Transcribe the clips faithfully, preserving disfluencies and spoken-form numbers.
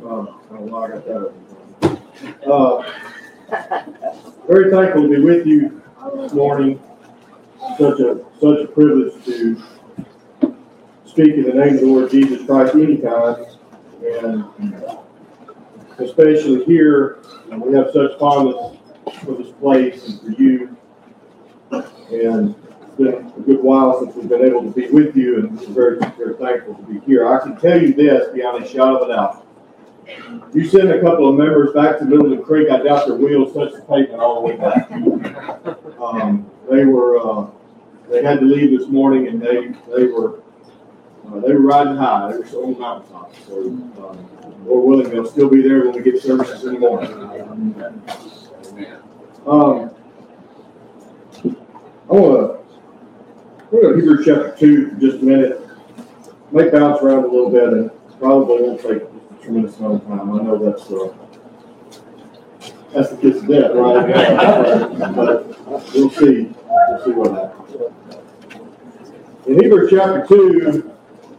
Um, I don't know why I got that up. Uh, very thankful to be with you this morning. Such a such a privilege to speak in the name of the Lord Jesus Christ anytime, and especially here, and we have such fondness for this place and for you. And it's been a good while since we've been able to be with you, and we're very, very thankful to be here. I can tell you this beyond a shadow of a doubt. You send a couple of members back to Middleton Creek, I doubt their wheels touched the pavement all the way back. Um, they were uh, they had to leave this morning, and they they were uh, they were riding high. They were on the mountaintops. So, um, Lord willing, they'll still be there when we get services in the morning. Um, I want to go to Hebrews chapter two for just a minute. May bounce around a little bit, and probably won't take a tremendous amount of time. I know that's uh, that's the kiss of death, right? But we'll see. We'll see what happens. In Hebrews chapter two,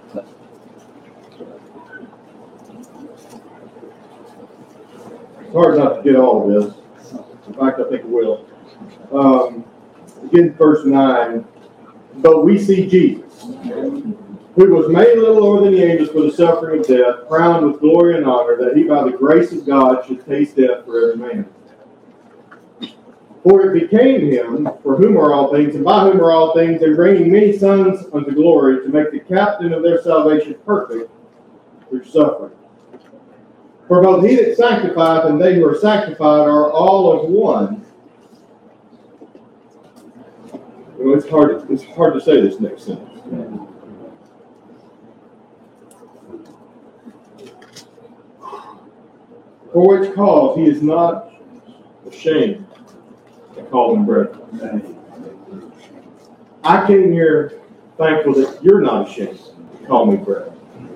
it's hard not to get all of this. In fact, I think it will. Um, Begin verse nine. But we see Jesus, who was made a little lower than the angels for the suffering of death, crowned with glory and honor, that he by the grace of God should taste death for every man. For it became him, for whom are all things, and by whom are all things, and bringing many sons unto glory, to make the captain of their salvation perfect through suffering. For both he that sanctifieth and they who are sanctified are all of one. You know, it's hard. It's hard to say this next sentence. For which cause he is not ashamed to call them brethren. I came here thankful that you're not ashamed to call me brethren.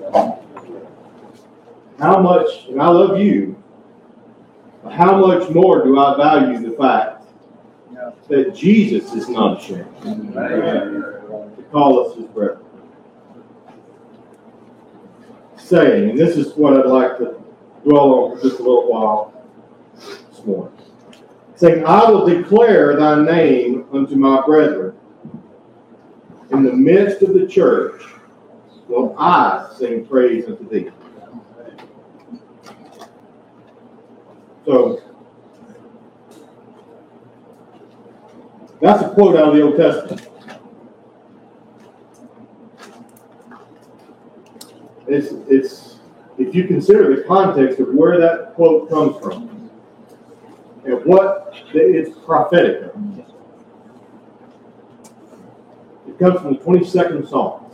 How much, and I love you, but how much more do I value the fact that Jesus is not ashamed to call us his brethren. Saying, and this is what I'd like to dwell on for just a little while this morning. Saying, I will declare thy name unto my brethren. In the midst of the church will I sing praise unto thee. So, that's a quote out of the Old Testament. It's, it's, if you consider the context of where that quote comes from and what it's prophetic of, it comes from the twenty-second Psalm.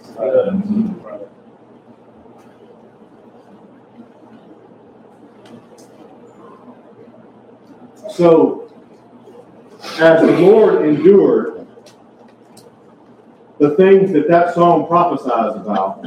So, as the Lord endured the things that that psalm prophesies about,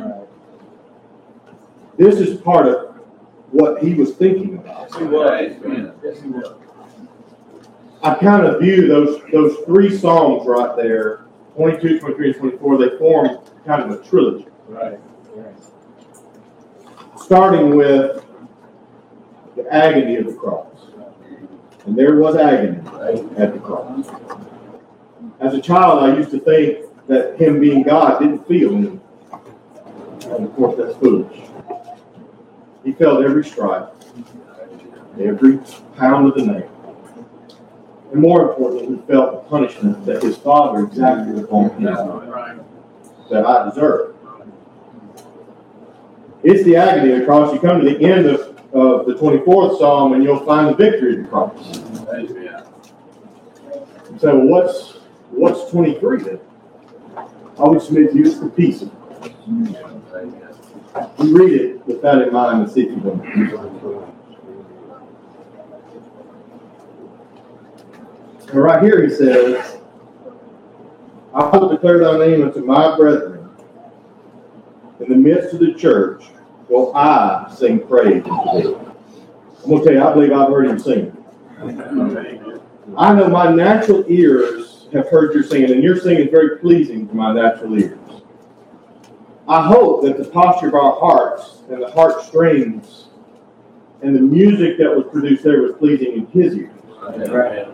this is part of what he was thinking about. Yes, he was. Yes, he was. I kind of view those those three psalms right there, twenty-two, twenty-three, and twenty-four, they form kind of a trilogy. Right. Right. Starting with the agony of the cross. And there was agony at the cross. As a child, I used to think that him being God didn't feel anything. And of course, that's foolish. He felt every stripe, every pound of the nail. And more importantly, he felt the punishment that his Father exacted upon him that I deserved. It's the agony of the cross. You come to the end of of the twenty-fourth Psalm, and you'll find the victory of the cross. Amen. So what's what's twenty-three then? I would submit to you it's the peace of Christ. You read it with that in mind and see if you don't. And right here he says, I will declare thy name unto my brethren. In the midst of the church will I sing praise unto thee. I'm going to tell you, I believe I've heard him sing. I know my natural ears have heard your singing, and your singing is very pleasing to my natural ears. I hope that the posture of our hearts and the heartstrings and the music that was produced there was pleasing in his ears. Right.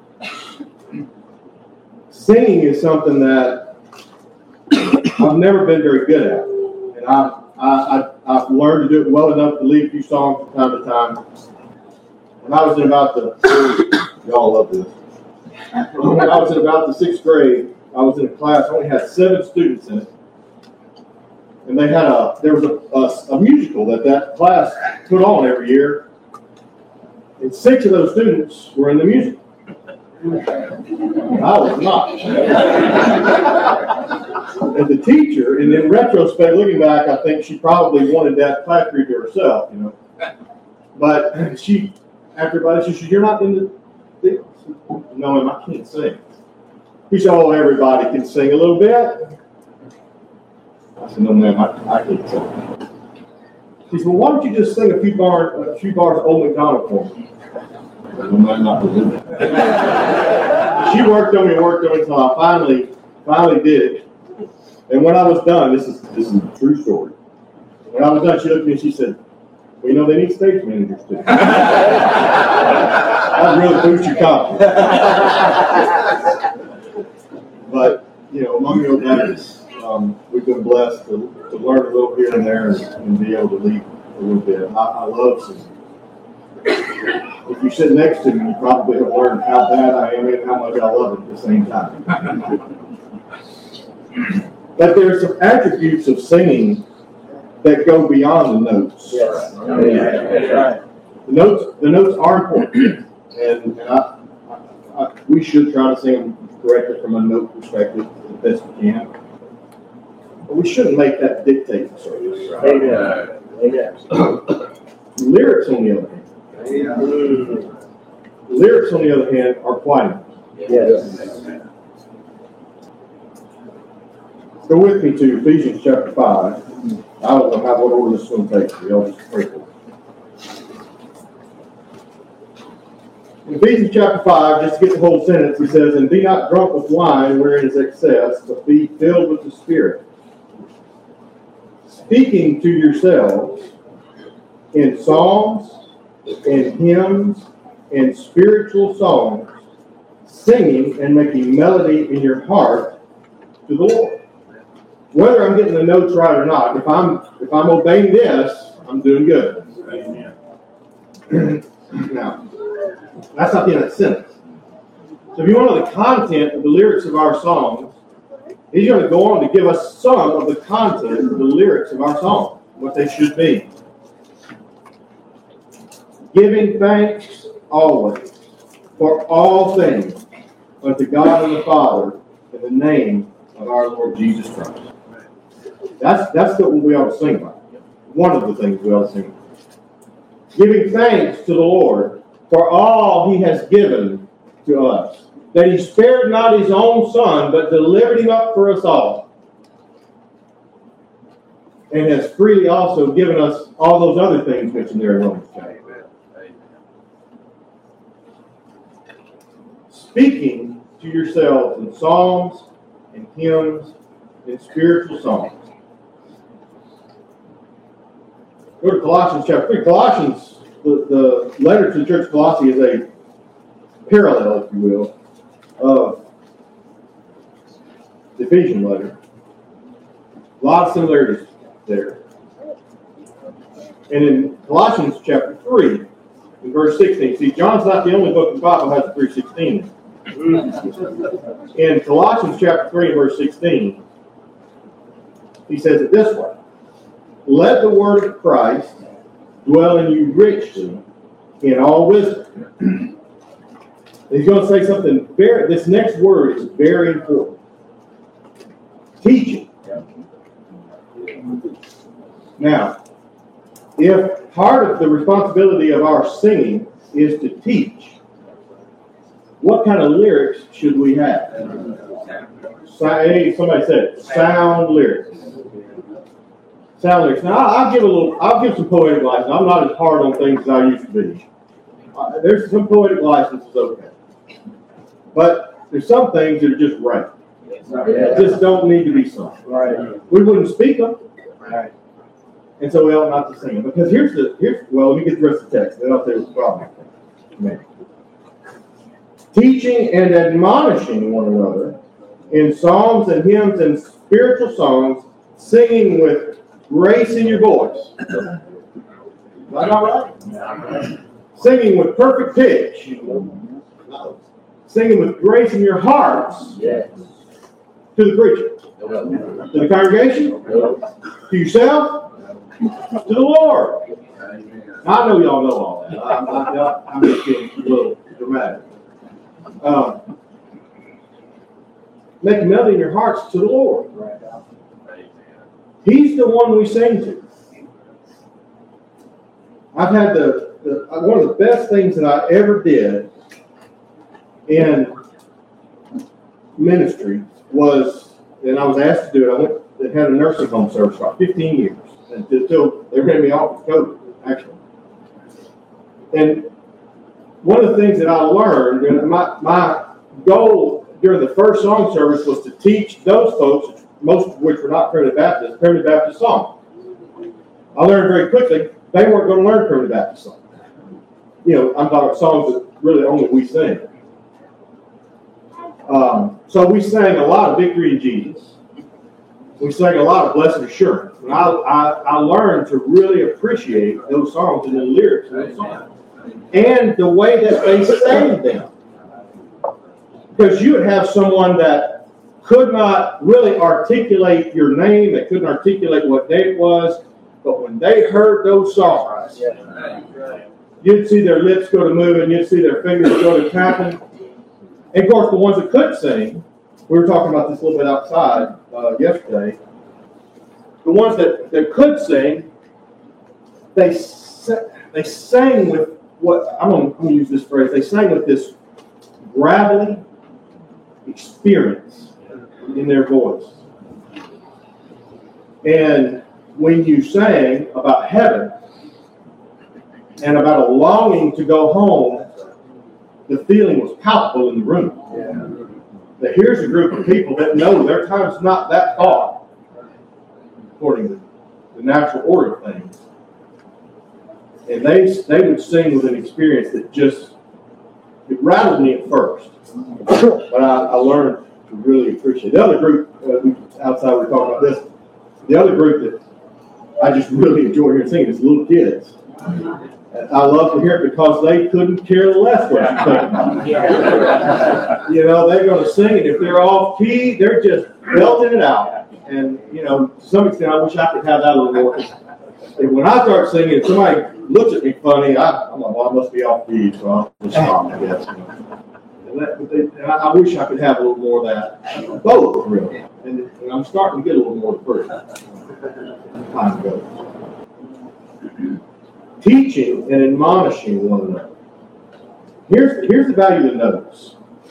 Singing is something that I've never been very good at, and I, I, I, I've learned to do it well enough to lead a few songs from time to time. When I was in about the, y'all love this. When I was in about the sixth grade, I was in a class, I only had seven students in it. And they had a, there was a, a, a musical that that class put on every year. And six of those students were in the musical. I was not. And the teacher, and in retrospect, looking back, I think she probably wanted that class period to herself, you know. But she, after about it, she said, "You're not in the, the no, ma'am, I can't sing." He said, "Oh, everybody can sing a little bit." I said, "No, ma'am, I, I can't sing." He said, "Well, why don't you just sing a few bars, a few bars of Old MacDonald for me?" I said, "No, I'm not going to do that." She worked on me and worked on me until I finally, finally did it. And when I was done, this is this is a true story. When I was done, she looked at me and she said, "Well, you know, they need stage managers too." That really boosts your confidence. But, you know, among the others, um, we've been blessed to, to learn a little here and there and, and be able to lead a little bit. I, I love singing. If you sit next to me, you probably have learned how bad I am and how much I love it at the same time. But there are some attributes of singing that go beyond the notes. Yes. Yeah. Right. The notes, the notes are important, and, and I, I, I, we should try to sing them correctly from a note perspective as best we can. But we shouldn't make that dictate the service. Right? Amen. Amen. Lyrics, on the other hand, the lyrics, on the other hand, are quite important. Yes. Go with me to Ephesians chapter five. I don't know how what order this is going to take, so y'all just pray for it. In Ephesians chapter five, just to get the whole sentence, he says, "And be not drunk with wine wherein is excess, but be filled with the Spirit, speaking to yourselves in psalms and hymns and spiritual songs, singing and making melody in your heart to the Lord." Whether I'm getting the notes right or not, if I'm if I'm obeying this, I'm doing good. Amen. Now, that's not the end of the sentence. So if you want to know the content of the lyrics of our songs, he's going to go on to give us some of the content of the lyrics of our song, what they should be. Giving thanks always for all things unto God and the Father in the name of our Lord Jesus Christ. That's that's what we ought to sing about. One of the things we ought to sing about. Giving thanks to the Lord for all he has given to us, that he spared not his own son, but delivered him up for us all, and has freely also given us all those other things mentioned there in Romans chapter. Speaking to yourselves in psalms and hymns and spiritual songs. Go to Colossians chapter three. Colossians, the, the letter to the church of Colossae is a parallel, if you will, of the Ephesian letter. A lot of similarities there. And in Colossians chapter three, in verse sixteen, see, John's not the only book in the Bible that has a three sixteen. In Colossians chapter three, verse sixteen, he says it this way: "Let the word of Christ dwell in you richly in all wisdom." He's going to say something very, this next word is very important. Teaching. Now, if part of the responsibility of our singing is to teach, what kind of lyrics should we have? Hey, somebody said sound lyrics. Sound lyrics. Now, I'll give a little. I'll give some poetic license. I'm not as hard on things as I used to be. Uh, there's some poetic licenses, okay, but there's some things that are just right. Just don't need to be sung. Right. We wouldn't speak them. Right. And so we ought not to sing it. Because here's the, here's, well, let me get the rest of the text, then I'll tell you what's the problem. Amen. Teaching and admonishing one another in psalms and hymns and spiritual songs, singing with grace in your voice. Is that all right? Singing with perfect pitch. Singing with grace in your hearts. Yes. To the preacher. To the congregation. To yourself. To the Lord. I know y'all know all that. I'm, I'm, I'm just getting a little dramatic. Uh, make a melody in your hearts to the Lord. He's the one we sing to. I've had the, the one of the best things that I ever did in ministry was, and I was asked to do it. I went and had a nursing home service for fifteen years until they ran me off with COVID, actually. And one of the things that I learned, and my, my goal during the first song service was to teach those folks, most of which were not primitive Baptists, primitive Baptist song. I learned very quickly they weren't going to learn primitive Baptist song. You know, I'm talking songs that really only we sing. Um, so we sang a lot of Victory in Jesus. We sang a lot of Blessed Assurance. And I, I, I learned to really appreciate those songs and the lyrics of those songs. And the way that they sang them. Because you would have someone that could not really articulate your name, they couldn't articulate what day it was, but when they heard those songs, you'd see their lips go to moving, you'd see their fingers go to tapping. And of course, the ones that could sing, we were talking about this a little bit outside uh, yesterday, the ones that, that could sing, they, they sang with what, I'm going to use this phrase, they sang with this gravelly experience in their voice. And when you sang about heaven and about a longing to go home, the feeling was palpable in the room. Yeah. That here's a group of people that know their time's not that far, according to the natural order of things. And they they would sing with an experience that just, it rattled me at first. But I, I learned to really appreciate it. The other group, uh, we, outside we were talking about this, the other group that I just really enjoy hearing singing is little kids. And I love to hear it because they couldn't care less what you think about it. You know, they're going to sing, and if they're off key, they're just belting it out. And, you know, to some extent, I wish I could have that a little more. When I start singing, if somebody looks at me funny, I, I'm like, well, I must be off key, so I'll just stop, I guess. And that, but they, and I, I wish I could have a little more of that. Both, really. And, and I'm starting to get a little more of the time goes. Teaching and admonishing one another. Here's, here's the value of the notes.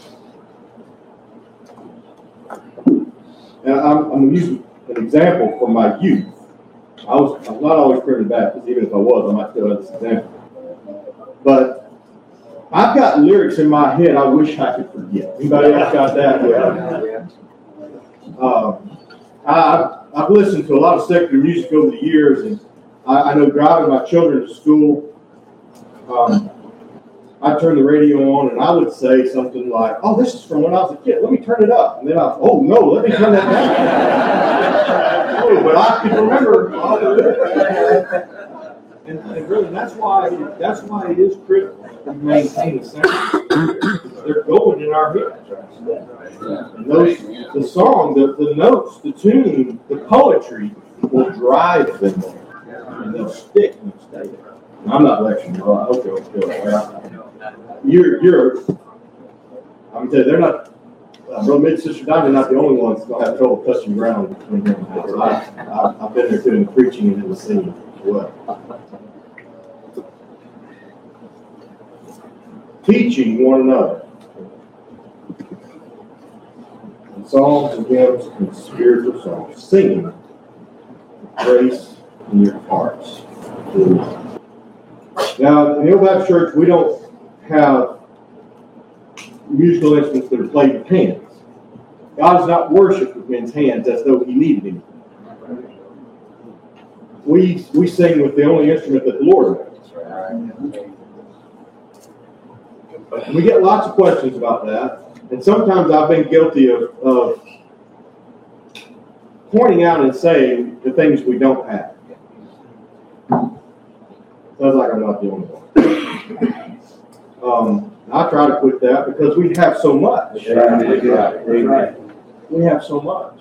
Now, I'm, I'm going to use an example from my youth. I was I'm not always primitive Baptist, even if I was, I might still have this example. But I've got lyrics in my head I wish I could forget. Anybody else got that? Yeah. Um, I, I've listened to a lot of secular music over the years, and I, I know driving my children to school, um, I turn the radio on and I would say something like, "Oh, this is from when I was a kid. Let me turn it up." And then I, "Oh no, let me turn that down." Oh, but I can remember all the lyrics. And, and really, that's why that's why it is critical to maintain the sound. They're going in our heads. And those, the song, the, the notes, the tune, the poetry will drive them there, and they'll stick and stay there. And I'm not lecturing you. I hope you'll feel that. You're, you're. I'm tell you, they're not. Uh, Brother Mid Sister Diamond, not the only ones going to have trouble touching ground between them. I, I, I've been there too in the preaching and in the singing as well. Teaching one another. And songs and hymns and spiritual songs. Singing grace in your hearts. Now, in the Old Baptist Church, we don't have musical instruments that are played with hands. God is not worshipped with men's hands as though he needed anything. we we sing with the only instrument that the Lord makes. We get lots of questions about that, and sometimes I've been guilty of, of pointing out and saying the things we don't have. Sounds like I'm not the only one. Um, I try to quit that because we have so much. Right. We have so much.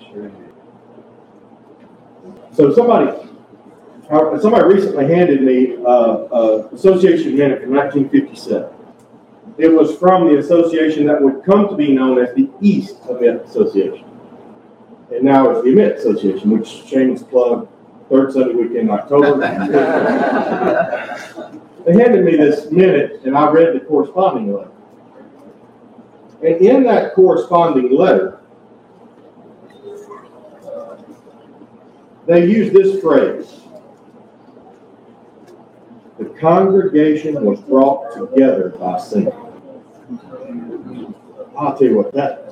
So somebody, uh, somebody recently handed me uh, an association minute from nineteen fifty-seven. It was from the association that would come to be known as the East Emit Association. And now it's the Emit Association, which shameless plug, third Sunday weekend in October. They handed me this minute, and I read the corresponding letter. And in that corresponding letter, they used this phrase: the congregation was brought together by singing. I'll tell you what, that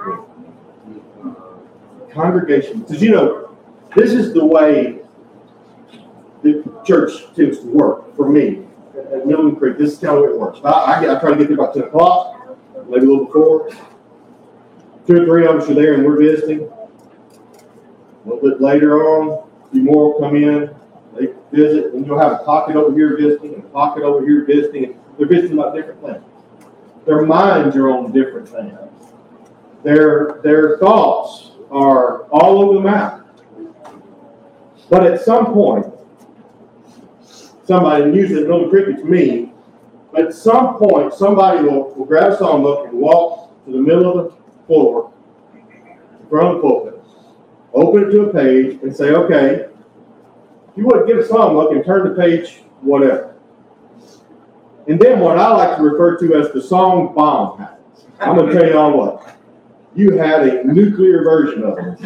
congregation, because you know, this is the way the church tends to work for me at Milton Creek. This is kind of the way it works. I, I, I try to get there about ten o'clock, maybe a little before. Two or three of us are there and we're visiting. A little bit later on, a few more will come in. They visit, and you'll have a pocket over here visiting, and a pocket over here visiting, and they're visiting about different things. Their minds are on different things. Their, their thoughts are all over the map. But at some point, somebody, and usually at Milton Creek it's me, but at some point somebody will, will grab a songbook and walk to the middle of the floor, in front of the pulpit, open it to a page, and say, okay, if you would get a songbook and turn to page whatever. And then what I like to refer to as the song bomb happens. I'm going to tell you all what. You had a nuclear version of it.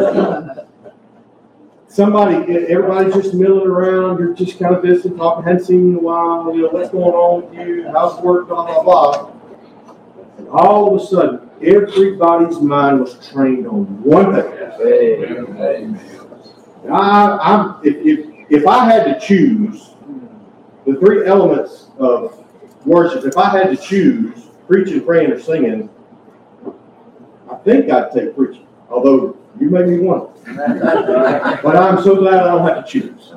Somebody, everybody's just milling around. You're just kind of visiting, talking, hadn't seen you in a while. You know, what's going on with you? How's work? Blah, blah, blah. And all of a sudden, everybody's mind was trained on one thing. I, I'm, if, if, if I had to choose the three elements of worship, if I had to choose preaching, praying, or singing, I think I'd take preaching. Although you made me want it. But I'm so glad I don't have to choose.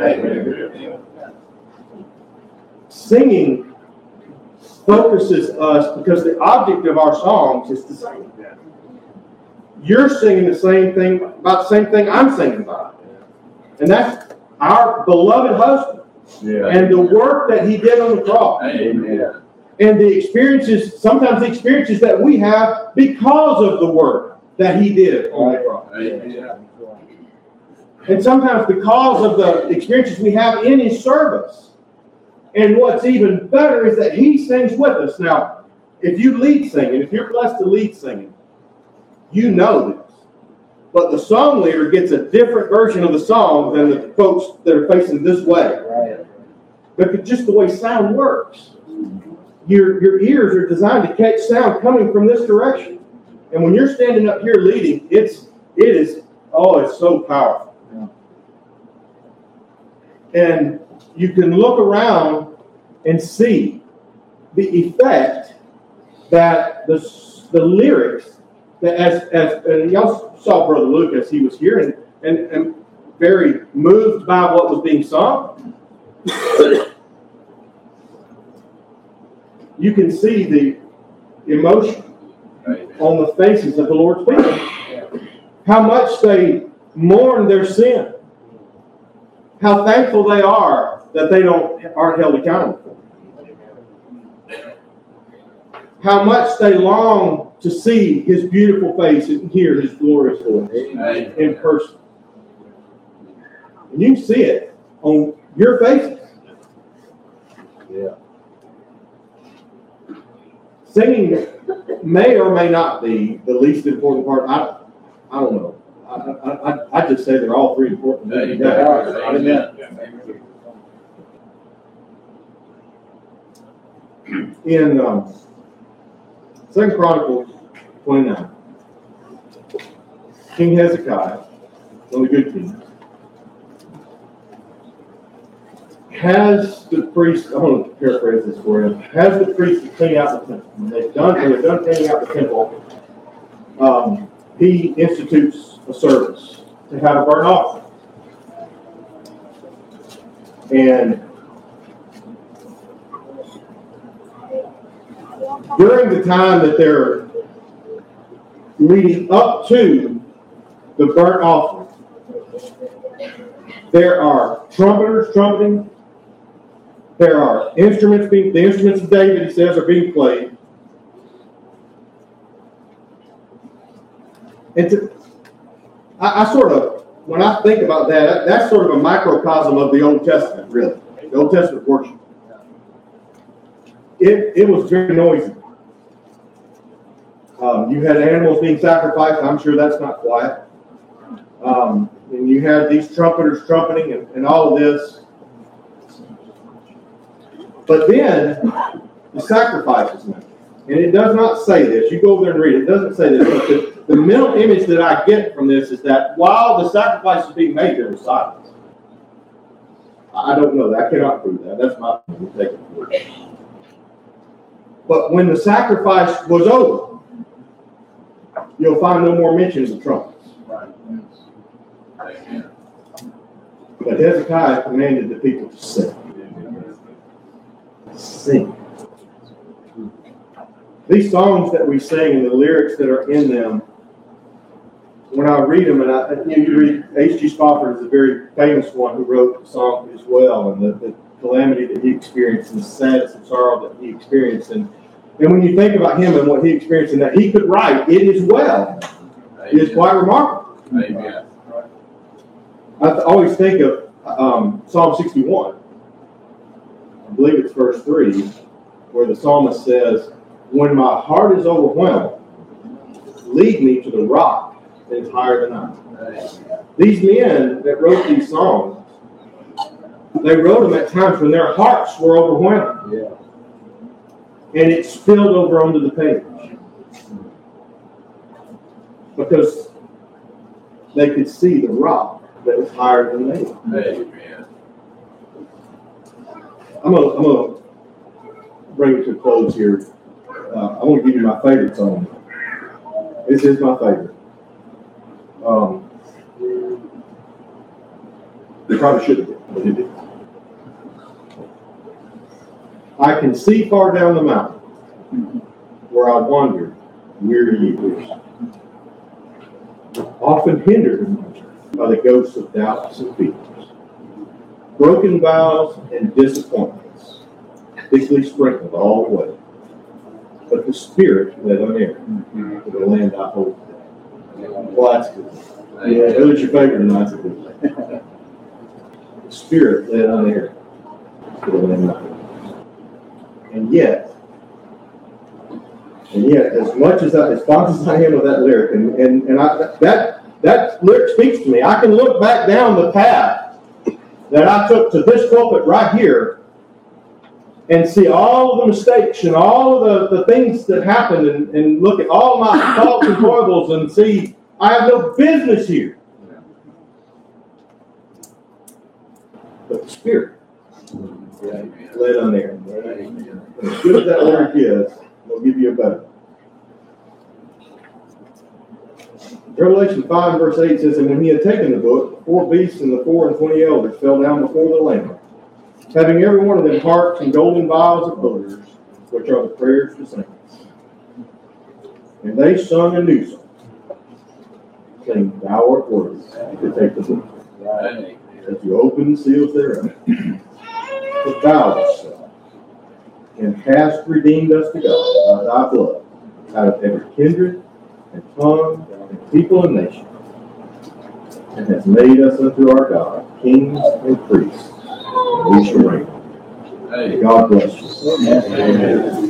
Singing focuses us because the object of our songs is to sing. You're singing the same thing about the same thing I'm singing about. And that's our beloved husband. Yeah. And the work that he did on the cross. Amen. And the experiences, sometimes the experiences that we have because of the work that he did on the cross. Amen. And sometimes because of the experiences we have in his service. And what's even better is that he sings with us. Now, if you lead singing, if you're blessed to lead singing, you know this. But the song leader gets a different version of the song than the folks that are facing this way. Right. But just the way sound works. Your, your ears are designed to catch sound coming from this direction. And when you're standing up here leading, it's it is oh, it's so powerful. Yeah. And you can look around and see the effect that the, the lyrics that as as and y'all saw Brother Luke as he was here and, and, and very moved by what was being sung. You can see the emotion on the faces of the Lord's people. How much they mourn their sin. How thankful they are that they don't aren't held accountable. How much they long to see his beautiful face and hear his glorious voice in person. And you can see it on your faces. Yeah. Singing may or may not be the least important part. I, I don't know. I, I, I just say they're all three important. Amen. In um, Second Chronicles twenty-nine, King Hezekiah, one of the good kings, has the priest, I'm going to paraphrase this for you, has the priest to clean out the temple. When they've done, when they're done cleaning out the temple, um, he institutes a service to have a burnt offering. And during the time that they're leading up to the burnt offering, there are trumpeters trumpeting. There are instruments being, the instruments of David, he says, are being played. And to, I, I sort of, when I think about that, that's sort of a microcosm of the Old Testament, really. The Old Testament worship. It, it was very noisy. Um, you had animals being sacrificed. I'm sure that's not quiet. Um, and you had these trumpeters trumpeting and, and all of this. But then the sacrifice is made. And it does not say this. You go over there and read it. It doesn't say this. But the, the mental image that I get from this is that while the sacrifice is being made, there was silence. I don't know that. I cannot prove that. That's my opinion. But when the sacrifice was over, you'll find no more mentions of trumpets. But Hezekiah commanded the people to sing. Sing. These songs that we sing and the lyrics that are in them, when I read them, and I, you, know, you read H G Spofford is a very famous one who wrote the song as well, and the, the calamity that he experienced, and the sadness and sorrow that he experienced, and and when you think about him and what he experienced, and that he could write it as well, it is quite remarkable. Amen. I always think of um, Psalm sixty-one. I believe it's verse three, where the psalmist says, "When my heart is overwhelmed, lead me to the rock that is higher than I." These men that wrote these songs, they wrote them at times when their hearts were overwhelmed. Yeah. And it spilled over onto the page. Because they could see the rock that was higher than they. Amen. I'm going I'm to bring it to a close here. Uh, I want to give you my favorite song. This is my favorite. Um, it probably should have been, but it didn't. I can see far down the mountain where I wandered weary years, often hindered by the ghosts of doubts and fears, broken vows and disappointments, thickly sprinkled all the way. But the Spirit led on air to the land I hold today. Well, that's good. Yeah, that was your favorite, and that's a good one. The Spirit led on air to the land I hold. And yet, and yet, as much as I, as fond as I am of that lyric, and, and, and I, that that lyric speaks to me. I can look back down the path that I took to this pulpit right here and see all of the mistakes and all of the, the things that happened, and, and look at all my faults and foibles and see I have no business here. But the Spirit led on there. And as good as that lyric is, we'll give you a better. Revelation five verse eight says, "And when he had taken the book, the four beasts and the four and twenty elders fell down before the Lamb, having every one of them harps and golden vials of odors, which are the prayers of the saints. And they sung a new song, saying, Thou art worthy to take the book, that you open the seals thereof. But thou thyself, and hast redeemed us to God by thy blood, out of every kindred and tongue and people and nation, and hast made us unto our God kings and priests, and we shall reign." God bless you. Amen.